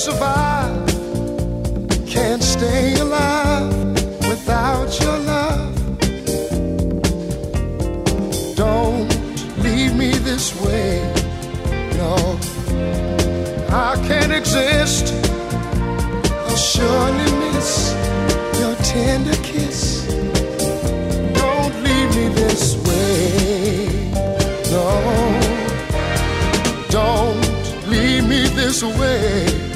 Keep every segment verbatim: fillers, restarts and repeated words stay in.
survive, can't stay alive without your love. Don't leave me this way, no. I can't exist, I'll surely miss your tender kiss. Don't leave me this way, no. Don't leave me this way,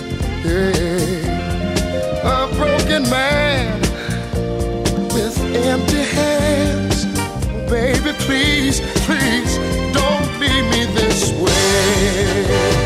yeah. A broken man with empty hands. Baby, please, please, don't leave me this way.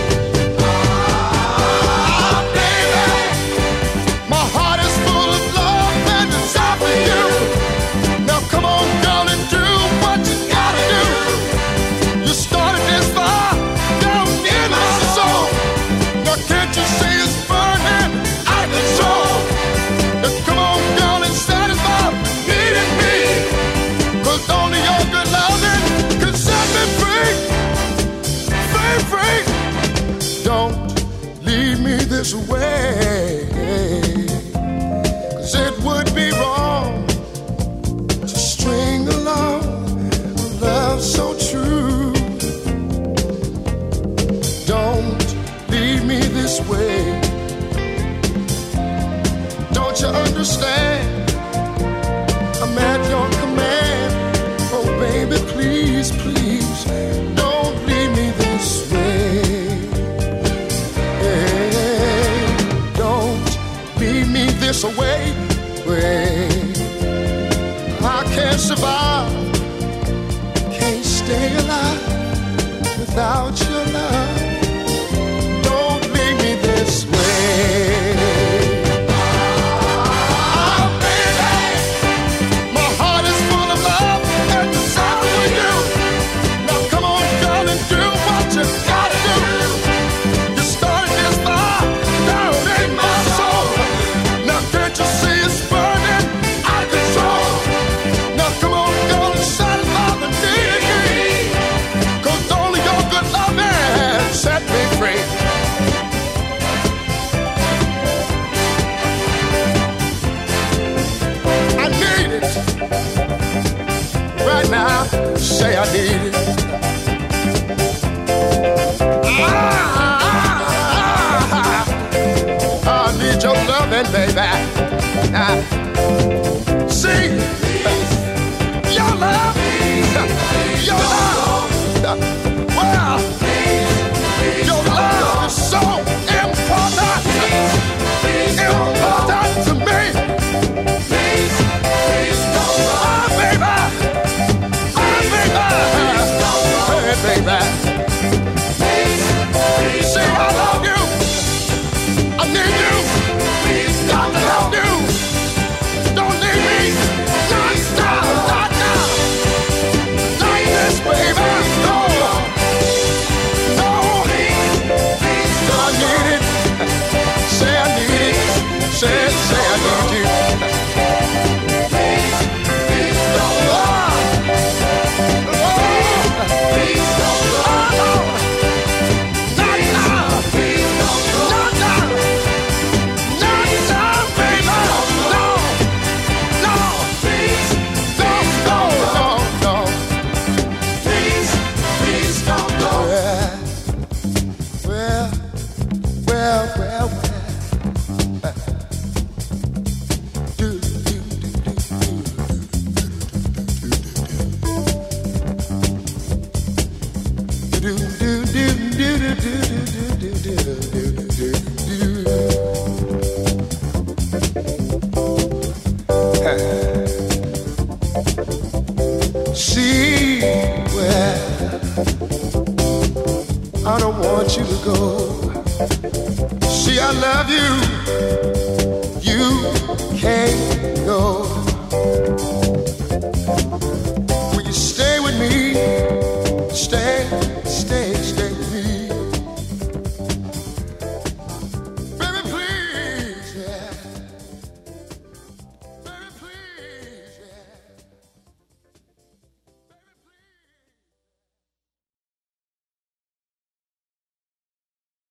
Ah, baby, my heart is full of love and desire for you. Now come on, girl, and do what you gotta do. You started this fire down in my soul. Now can't you see it's burning out of control? Now come on, girl, and satisfy needing me. Cause only your good loving can set me free. Free, free. Don't leave me this way. Cause it would be wrong to string along a love so true. Don't leave me this way. Don't you understand? I'm at your command. Oh baby, please, please, don't leave me this way. Hey, don't leave me this way. way. I can't survive, can't stay alive without your love. Don't leave me this way. Now, say I need it. Ah, I need your loving, baby. Ah, see, your love, your love. Well, your love is so important, important to me. Ah, baby. Baby, please, please, say I love you. I need you. Please, got to love you. Don't leave me. Not stop, not now. Like this, baby. No, no. Please, please, I need it. Say I need it. Say, say I need you. Please, please, don't lie. Please don't go. Oh, not now. Please don't go. Not now. Not now, baby. No. No. Please. Don't go. No, no. Please. Please don't go. Well, well, well, well. Do, do, do, do, do, do, do, do, do, do, do, do, do, do. See where I don't want you to go. See, I love you. You can't